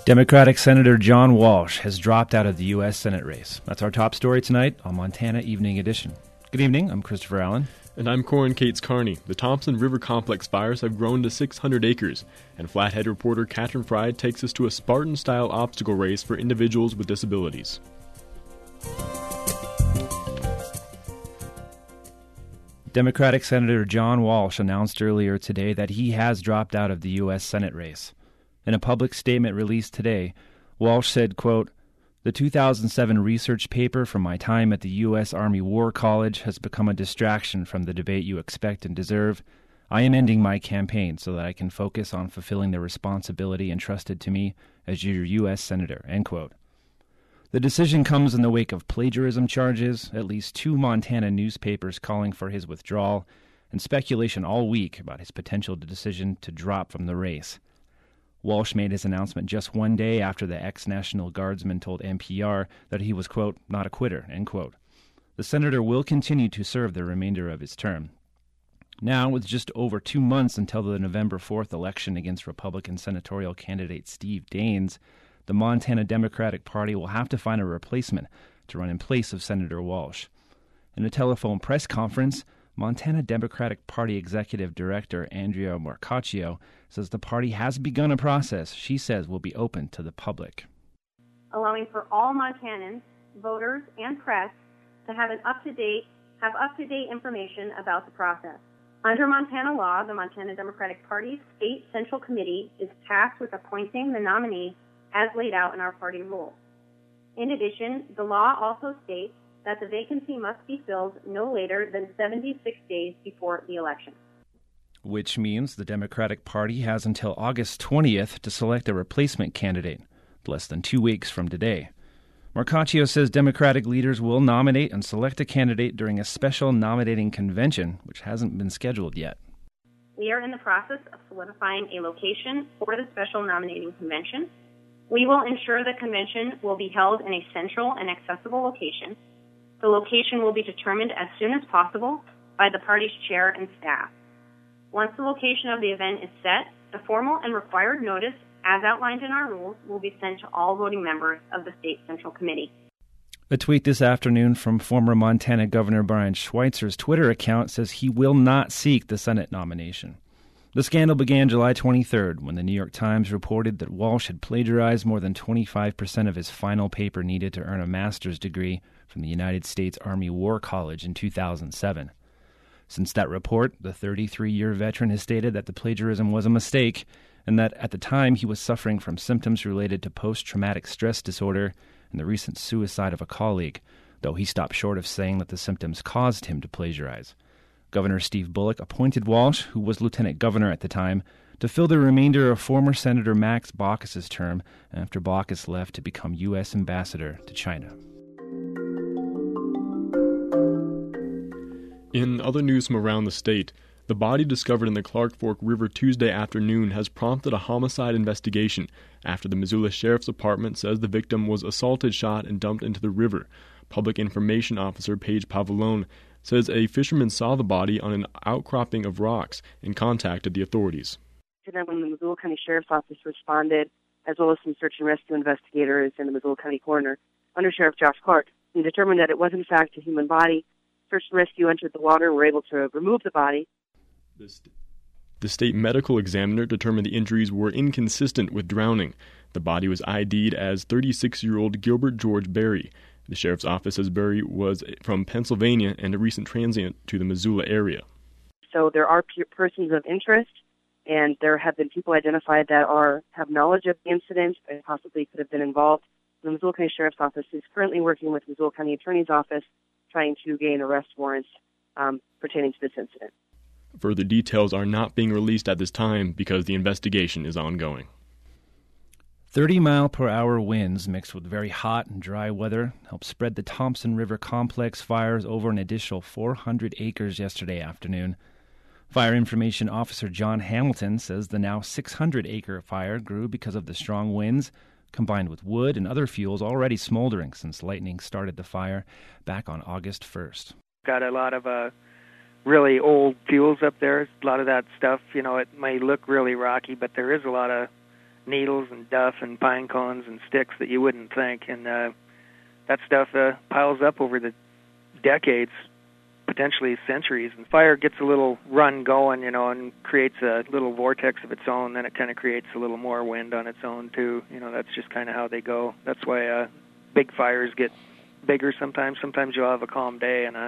Democratic Senator John Walsh has dropped out of the U.S. Senate race. That's our top story tonight on Montana Evening Edition. Good evening, I'm Christopher Allen. And I'm Corin Cates Carney. The Thompson River Complex fires have grown to 600 acres, and Flathead reporter Katrin Fry takes us to a Spartan-style obstacle race for individuals with disabilities. Democratic Senator John Walsh announced earlier today that he has dropped out of the U.S. Senate race. In a public statement released today, Walsh said, quote, "The 2007 research paper from my time at the U.S. Army War College has become a distraction from the debate you expect and deserve. I am ending my campaign so that I can focus on fulfilling the responsibility entrusted to me as your U.S. Senator," end quote. The decision comes in the wake of plagiarism charges, at least 2 Montana newspapers calling for his withdrawal, and speculation all week about his potential decision to drop from the race. Walsh made his announcement just one day after the ex-National Guardsman told NPR that he was, quote, "not a quitter," end quote. The senator will continue to serve the remainder of his term. Now, with just over 2 months until the November 4th election against Republican senatorial candidate Steve Daines, the Montana Democratic Party will have to find a replacement to run in place of Senator Walsh. In a telephone press conference, Montana Democratic Party Executive Director Andrea Marcaccio says the party has begun a process she says will be open to the public. Allowing for all Montanans, voters, and press to have up-to-date information about the process. Under Montana law, the Montana Democratic Party's State Central Committee is tasked with appointing the nominee as laid out in our party rules. In addition, the law also states that the vacancy must be filled no later than 76 days before the election. Which means the Democratic Party has until August 20th to select a replacement candidate, less than 2 weeks from today. Marcaccio says Democratic leaders will nominate and select a candidate during a special nominating convention, which hasn't been scheduled yet. We are in the process of solidifying a location for the special nominating convention. We will ensure the convention will be held in a central and accessible location. The location will be determined as soon as possible by the party's chair and staff. Once the location of the event is set, the formal and required notice, as outlined in our rules, will be sent to all voting members of the State Central Committee. A tweet this afternoon from former Montana Governor Brian Schweitzer's Twitter account says he will not seek the Senate nomination. The scandal began July 23rd when the New York Times reported that Walsh had plagiarized more than 25% of his final paper needed to earn a master's degree from the United States Army War College in 2007. Since that report, the 33-year veteran has stated that the plagiarism was a mistake and that at the time he was suffering from symptoms related to post-traumatic stress disorder and the recent suicide of a colleague, though he stopped short of saying that the symptoms caused him to plagiarize. Governor Steve Bullock appointed Walsh, who was lieutenant governor at the time, to fill the remainder of former Senator Max Baucus's term after Baucus left to become U.S. ambassador to China. In other news from around the state, the body discovered in the Clark Fork River Tuesday afternoon has prompted a homicide investigation after the Missoula Sheriff's Department says the victim was assaulted, shot, and dumped into the river. Public Information Officer Paige Pavolone says a fisherman saw the body on an outcropping of rocks and contacted the authorities. When the Missoula County Sheriff's Office responded, as well as some search and rescue investigators and the Missoula County Coroner, Under Sheriff Josh Clark, he determined that it was in fact a human body. Search and rescue entered the water and were able to remove the body. The state medical examiner determined the injuries were inconsistent with drowning. The body was ID'd as 36-year-old Gilbert George Berry. The sheriff's office says Berry was from Pennsylvania and a recent transient to the Missoula area. So there are persons of interest, and there have been people identified that have knowledge of the incident and possibly could have been involved. The Missoula County Sheriff's Office is currently working with Missoula County Attorney's Office trying to gain arrest warrants pertaining to this incident. Further details are not being released at this time because the investigation is ongoing. 30-mile-per-hour winds mixed with very hot and dry weather helped spread the Thompson River Complex fires over an additional 400 acres yesterday afternoon. Fire Information Officer John Hamilton says the now 600-acre fire grew because of the strong winds, combined with wood and other fuels already smoldering since lightning started the fire back on August 1st. Got a lot of really old fuels up there. A lot of that stuff, it may look really rocky, but there is a lot of needles and duff and pine cones and sticks that you wouldn't think. And that stuff piles up over the decades, potentially centuries. And fire gets a little run going, and creates a little vortex of its own. Then it kind of creates a little more wind on its own, too. That's just kind of how they go. That's why big fires get bigger sometimes. Sometimes you'll have a calm day, and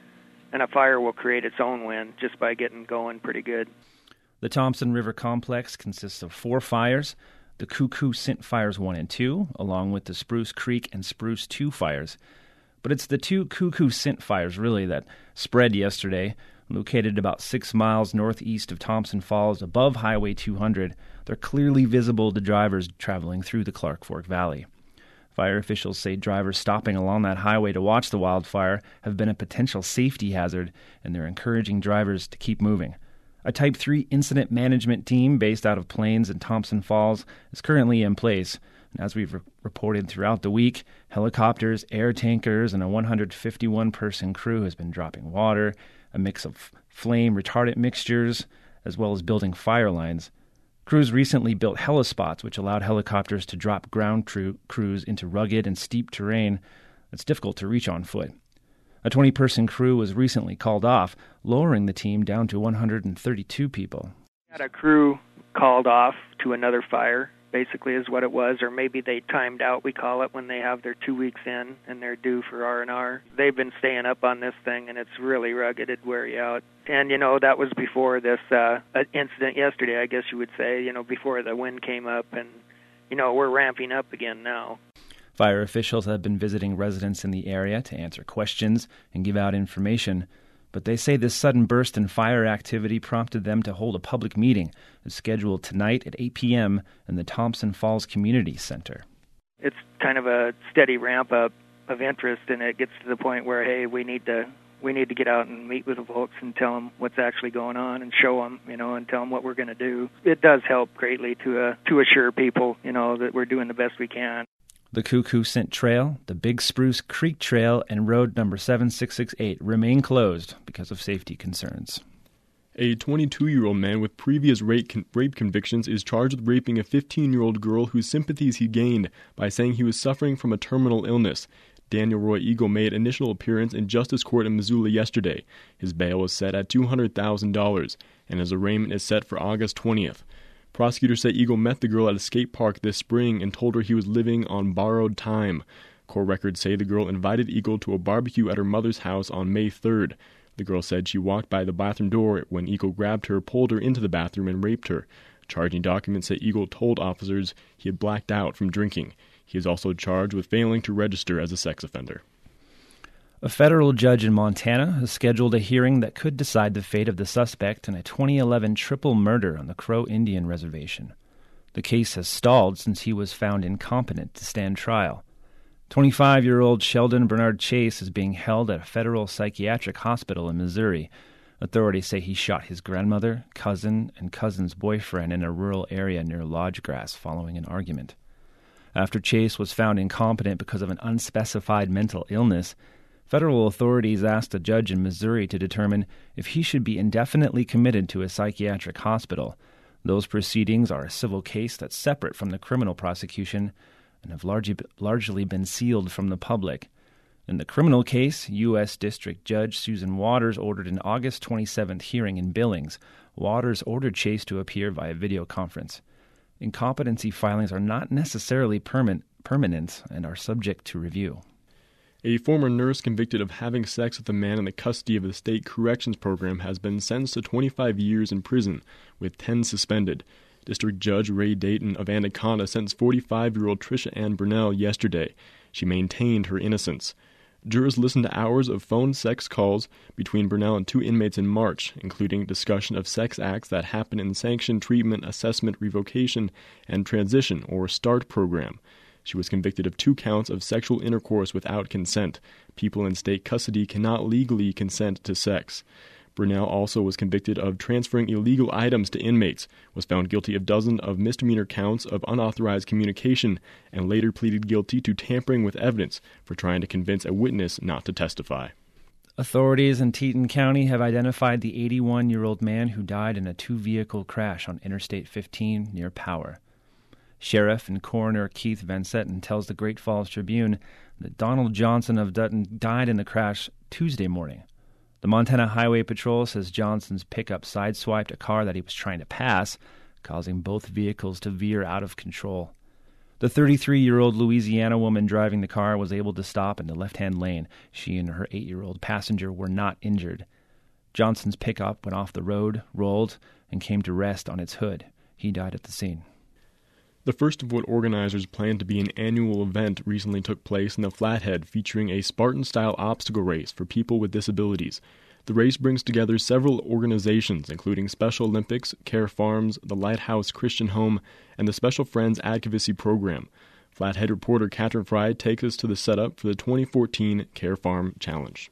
a fire will create its own wind just by getting going pretty good. The Thompson River Complex consists of 4 fires, the Cuckoo-Cint Fires 1 and 2, along with the Spruce Creek and Spruce 2 fires. But it's the 2 Cuckoo-Cint fires, really, that spread yesterday. Located about 6 miles northeast of Thompson Falls above Highway 200, they're clearly visible to drivers traveling through the Clark Fork Valley. Fire officials say drivers stopping along that highway to watch the wildfire have been a potential safety hazard, and they're encouraging drivers to keep moving. A Type 3 incident management team based out of Plains and Thompson Falls is currently in place. And as we've reported throughout the week, helicopters, air tankers, and a 151-person crew has been dropping water, a mix of flame retardant mixtures, as well as building fire lines. Crews recently built helispots, which allowed helicopters to drop ground crews into rugged and steep terrain that's difficult to reach on foot. A 20-person crew was recently called off, lowering the team down to 132 people. Had a crew called off to another fire, basically is what it was, or maybe they timed out, we call it, when they have their 2 weeks in and they're due for R&R. They've been staying up on this thing, and it's really rugged. It'd wear you out. And, that was before this incident yesterday, I guess you would say, before the wind came up, and, we're ramping up again now. Fire officials have been visiting residents in the area to answer questions and give out information, but they say this sudden burst in fire activity prompted them to hold a public meeting. It's scheduled tonight at 8 p.m. in the Thompson Falls Community Center. It's kind of a steady ramp-up of interest, and it gets to the point where, hey, we need to get out and meet with the folks and tell them what's actually going on and show them, and tell them what we're going to do. It does help greatly to assure people, that we're doing the best we can. The Cuckoo-Cint Trail, the Big Spruce Creek Trail, and road number 7668 remain closed because of safety concerns. A 22-year-old man with previous rape convictions is charged with raping a 15-year-old girl whose sympathies he gained by saying he was suffering from a terminal illness. Daniel Roy Eagle made initial appearance in Justice Court in Missoula yesterday. His bail was set at $200,000, and his arraignment is set for August 20th. Prosecutors say Eagle met the girl at a skate park this spring and told her he was living on borrowed time. Court records say the girl invited Eagle to a barbecue at her mother's house on May 3rd. The girl said she walked by the bathroom door when Eagle grabbed her, pulled her into the bathroom, and raped her. Charging documents say Eagle told officers he had blacked out from drinking. He is also charged with failing to register as a sex offender. A federal judge in Montana has scheduled a hearing that could decide the fate of the suspect in a 2011 triple murder on the Crow Indian Reservation. The case has stalled since he was found incompetent to stand trial. 25-year-old Sheldon Bernard Chase is being held at a federal psychiatric hospital in Missouri. Authorities say he shot his grandmother, cousin, and cousin's boyfriend in a rural area near Lodge Grass following an argument. After Chase was found incompetent because of an unspecified mental illness, federal authorities asked a judge in Missouri to determine if he should be indefinitely committed to a psychiatric hospital. Those proceedings are a civil case that's separate from the criminal prosecution and have largely been sealed from the public. In the criminal case, U.S. District Judge Susan Waters ordered an August 27th hearing in Billings. Waters ordered Chase to appear via video conference. Incompetency filings are not necessarily permanent and are subject to review. A former nurse convicted of having sex with a man in the custody of the state corrections program has been sentenced to 25 years in prison, with 10 suspended. District Judge Ray Dayton of Anaconda sentenced 45-year-old Tricia Ann Burnell yesterday. She maintained her innocence. Jurors listened to hours of phone sex calls between Burnell and 2 inmates in March, including discussion of sex acts that happen in the Sanctioned Treatment, Assessment, Revocation, and Transition, or START program. She was convicted of 2 counts of sexual intercourse without consent. People in state custody cannot legally consent to sex. Burnell also was convicted of transferring illegal items to inmates, was found guilty of dozens of misdemeanor counts of unauthorized communication, and later pleaded guilty to tampering with evidence for trying to convince a witness not to testify. Authorities in Teton County have identified the 81-year-old man who died in a 2-vehicle crash on Interstate 15 near Power. Sheriff and Coroner Keith Van Setten tells the Great Falls Tribune that Donald Johnson of Dutton died in the crash Tuesday morning. The Montana Highway Patrol says Johnson's pickup sideswiped a car that he was trying to pass, causing both vehicles to veer out of control. The 33-year-old Louisiana woman driving the car was able to stop in the left-hand lane. She and her 8-year-old passenger were not injured. Johnson's pickup went off the road, rolled, and came to rest on its hood. He died at the scene. The first of what organizers planned to be an annual event recently took place in the Flathead, featuring a Spartan-style obstacle race for people with disabilities. The race brings together several organizations, including Special Olympics, Care Farms, the Lighthouse Christian Home, and the Special Friends Advocacy Program. Flathead reporter Catherine Fry takes us to the setup for the 2014 Care Farm Challenge.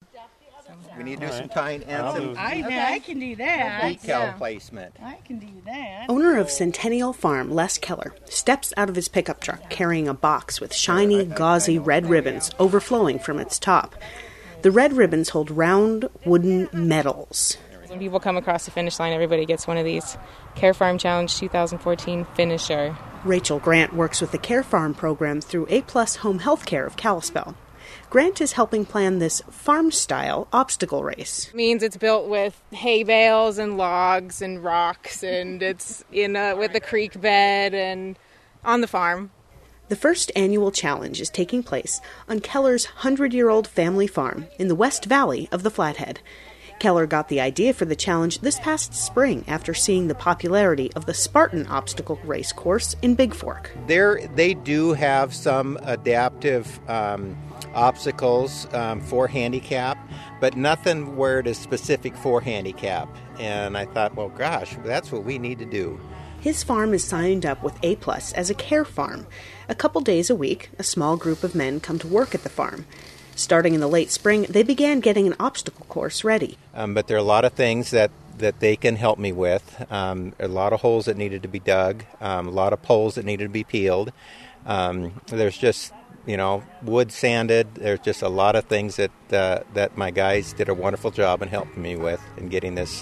We need to do some tying and some I can do that. decal placement. I can do that. Owner of Centennial Farm, Les Keller, steps out of his pickup truck carrying a box with shiny, gauzy red ribbons overflowing from its top. The red ribbons hold round wooden medals. When people come across the finish line, everybody gets one of these Care Farm Challenge 2014 finisher. Rachel Grant works with the Care Farm program through A+ Home Health Care of Kalispell. Grant is helping plan this farm-style obstacle race. It means it's built with hay bales and logs and rocks, and it's with a creek bed and on the farm. The first annual challenge is taking place on Keller's 100-year-old family farm in the West Valley of the Flathead. Keller got the idea for the challenge this past spring after seeing the popularity of the Spartan obstacle race course in Big Fork. They do have some adaptive obstacles for handicap, but nothing where it is specific for handicap. And I thought, well, gosh, that's what we need to do. His farm is signed up with A+ as a care farm. A couple days a week, a small group of men come to work at the farm. Starting in the late spring, they began getting an obstacle course ready. But there are a lot of things that they can help me with. A lot of holes that needed to be dug, a lot of poles that needed to be peeled. There's just, wood sanded. There's just a lot of things that my guys did a wonderful job in helping me with in getting this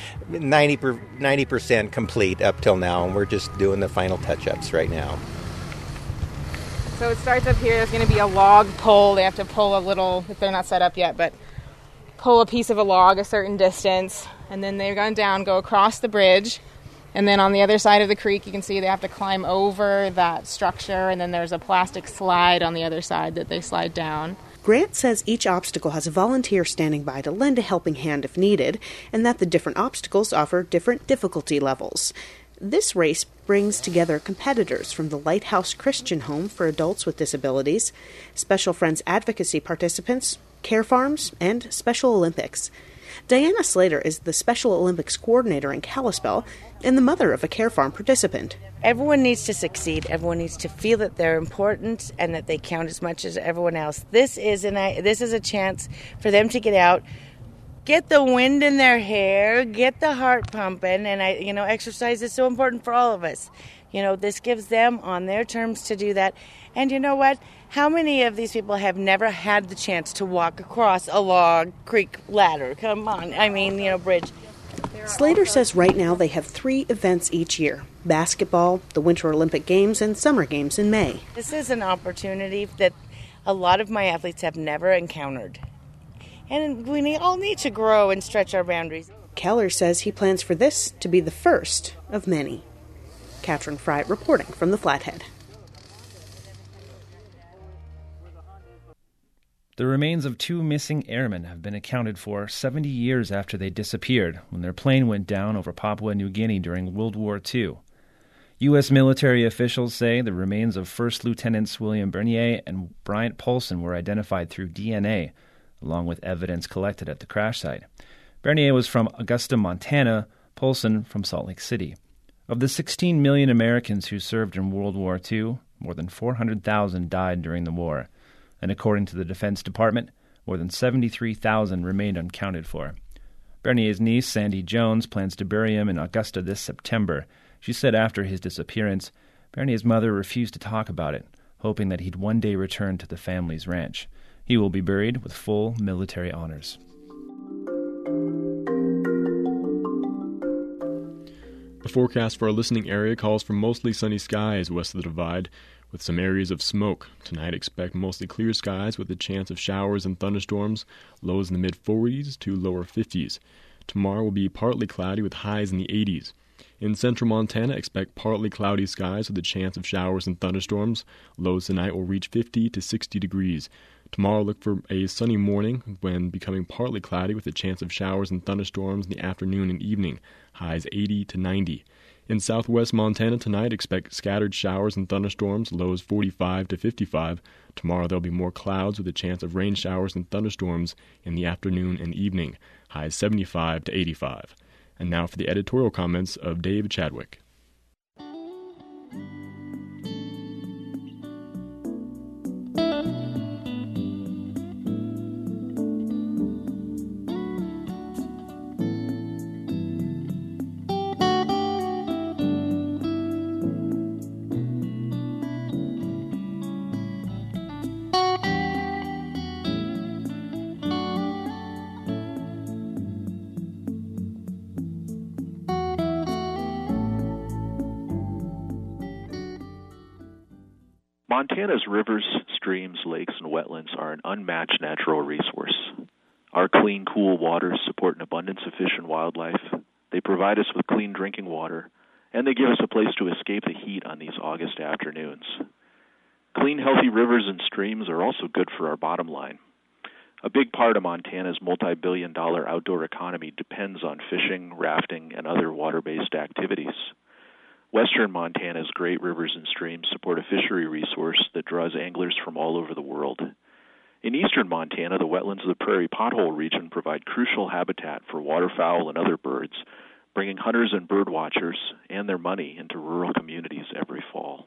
90% complete up till now, and we're just doing the final touch-ups right now. So it starts up here. There's going to be a log pole. They have to pull a little, if they're not set up yet, but pull a piece of a log a certain distance. And then they're going down, go across the bridge. And then on the other side of the creek, you can see they have to climb over that structure. And then there's a plastic slide on the other side that they slide down. Grant says each obstacle has a volunteer standing by to lend a helping hand if needed, and that the different obstacles offer different difficulty levels. This race brings together competitors from the Lighthouse Christian Home for adults with disabilities, Special Friends Advocacy participants, Care Farms, and Special Olympics. Diana Slater is the Special Olympics coordinator in Kalispell and the mother of a Care Farm participant. Everyone needs to succeed. Everyone needs to feel that they're important and that they count as much as everyone else. This is a chance for them to get out, get the wind in their hair, get the heart pumping, and exercise is so important for all of us. This gives them on their terms to do that. And you know what? How many of these people have never had the chance to walk across a log creek ladder? Come on, bridge. Slater says right now they have 3 events each year: basketball, the Winter Olympic Games, and Summer Games in May. This is an opportunity that a lot of my athletes have never encountered. And we all need to grow and stretch our boundaries. Keller says he plans for this to be the first of many. Catherine Fry reporting from the Flathead. The remains of 2 missing airmen have been accounted for 70 years after they disappeared when their plane went down over Papua New Guinea during World War II. U.S. military officials say the remains of First Lieutenants William Bernier and Bryant Polson were identified through DNA, along with evidence collected at the crash site. Bernier was from Augusta, Montana, Polson from Salt Lake City. Of the 16 million Americans who served in World War II, more than 400,000 died during the war, and according to the Defense Department, more than 73,000 remained unaccounted for. Bernier's niece, Sandy Jones, plans to bury him in Augusta this September. She said after his disappearance, Bernier's mother refused to talk about it, hoping that he'd one day return to the family's ranch. He will be buried with full military honors. The forecast for our listening area calls for mostly sunny skies west of the Divide, with some areas of smoke. Tonight, expect mostly clear skies with a chance of showers and thunderstorms, lows in the mid-40s to lower 50s. Tomorrow will be partly cloudy with highs in the 80s. In central Montana, expect partly cloudy skies with a chance of showers and thunderstorms. Lows tonight will reach 50 to 60 degrees. Tomorrow, look for a sunny morning when becoming partly cloudy with a chance of showers and thunderstorms in the afternoon and evening. Highs 80 to 90. In southwest Montana tonight, expect scattered showers and thunderstorms. Lows 45 to 55. Tomorrow, there'll be more clouds with a chance of rain showers and thunderstorms in the afternoon and evening. Highs 75 to 85. And now for the editorial comments of Dave Chadwick. Montana's rivers, streams, lakes, and wetlands are an unmatched natural resource. Our clean, cool waters support an abundance of fish and wildlife. They provide us with clean drinking water, and they give us a place to escape the heat on these August afternoons. Clean, healthy rivers and streams are also good for our bottom line. A big part of Montana's multi-billion-dollar outdoor economy depends on fishing, rafting, and other water-based activities. Western Montana's great rivers and streams support a fishery resource that draws anglers from all over the world. In eastern Montana, the wetlands of the Prairie Pothole region provide crucial habitat for waterfowl and other birds, bringing hunters and bird watchers and their money into rural communities every fall.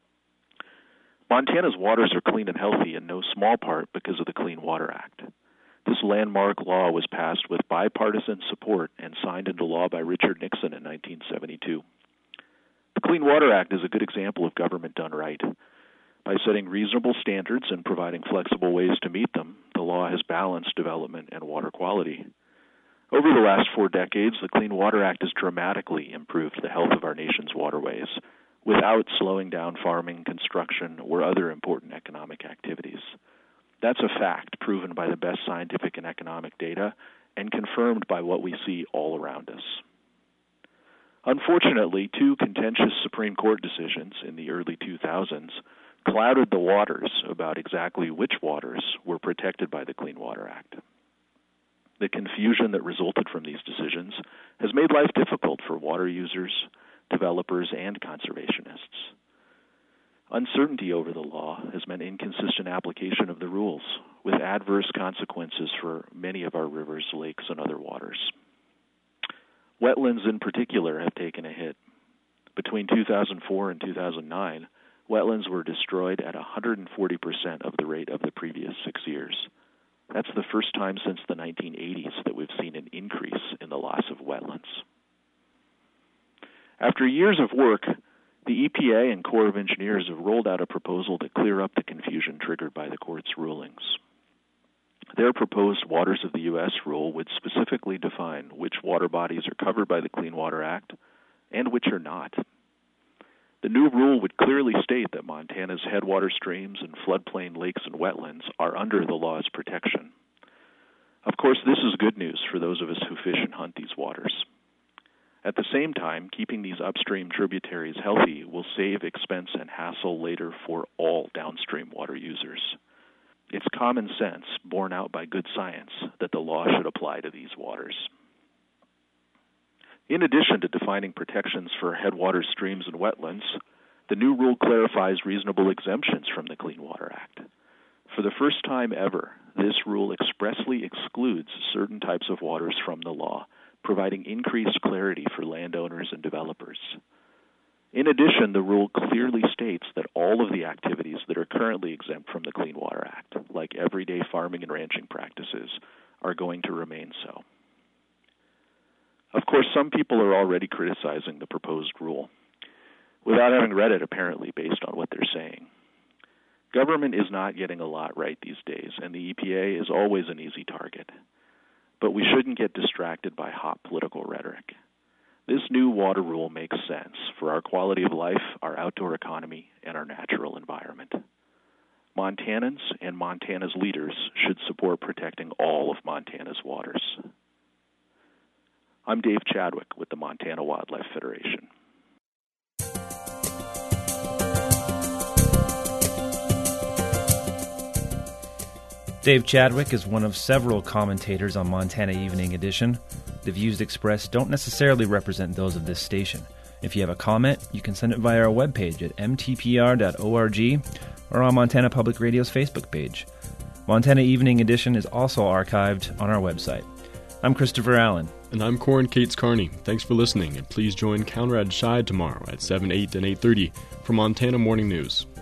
Montana's waters are clean and healthy in no small part because of the Clean Water Act. This landmark law was passed with bipartisan support and signed into law by Richard Nixon in 1972. The Clean Water Act is a good example of government done right. By setting reasonable standards and providing flexible ways to meet them, the law has balanced development and water quality. Over the last 4 decades, the Clean Water Act has dramatically improved the health of our nation's waterways without slowing down farming, construction, or other important economic activities. That's a fact proven by the best scientific and economic data and confirmed by what we see all around us. Unfortunately, 2 contentious Supreme Court decisions in the early 2000s clouded the waters about exactly which waters were protected by the Clean Water Act. The confusion that resulted from these decisions has made life difficult for water users, developers, and conservationists. Uncertainty over the law has meant inconsistent application of the rules, with adverse consequences for many of our rivers, lakes, and other waters. Wetlands in particular have taken a hit. Between 2004 and 2009, wetlands were destroyed at 140% of the rate of the previous 6 years. That's the first time since the 1980s that we've seen an increase in the loss of wetlands. After years of work, the EPA and Corps of Engineers have rolled out a proposal to clear up the confusion triggered by the court's rulings. Their proposed Waters of the U.S. rule would specifically define which water bodies are covered by the Clean Water Act and which are not. The new rule would clearly state that Montana's headwater streams and floodplain lakes and wetlands are under the law's protection. Of course, this is good news for those of us who fish and hunt these waters. At the same time, keeping these upstream tributaries healthy will save expense and hassle later for all downstream water users. It's common sense, borne out by good science, that the law should apply to these waters. In addition to defining protections for headwater streams and wetlands, the new rule clarifies reasonable exemptions from the Clean Water Act. For the first time ever, this rule expressly excludes certain types of waters from the law, providing increased clarity for landowners and developers. In addition, the rule clearly states that all of the activities that are currently exempt from the Clean Water Act, like everyday farming and ranching practices, are going to remain so. Of course, some people are already criticizing the proposed rule, without having read it apparently based on what they're saying. Government is not getting a lot right these days, and the EPA is always an easy target. But we shouldn't get distracted by hot political rhetoric. This new water rule makes sense for our quality of life, our outdoor economy, and our natural environment. Montanans and Montana's leaders should support protecting all of Montana's waters. I'm Dave Chadwick with the Montana Wildlife Federation. Dave Chadwick is one of several commentators on Montana Evening Edition. The views expressed don't necessarily represent those of this station. If you have a comment, you can send it via our webpage at mtpr.org or on Montana Public Radio's Facebook page. Montana Evening Edition is also archived on our website. I'm Christopher Allen. And I'm Corin Cates Carney. Thanks for listening, and please join Conrad Scheid tomorrow at 7, 8, and 8:30 for Montana Morning News.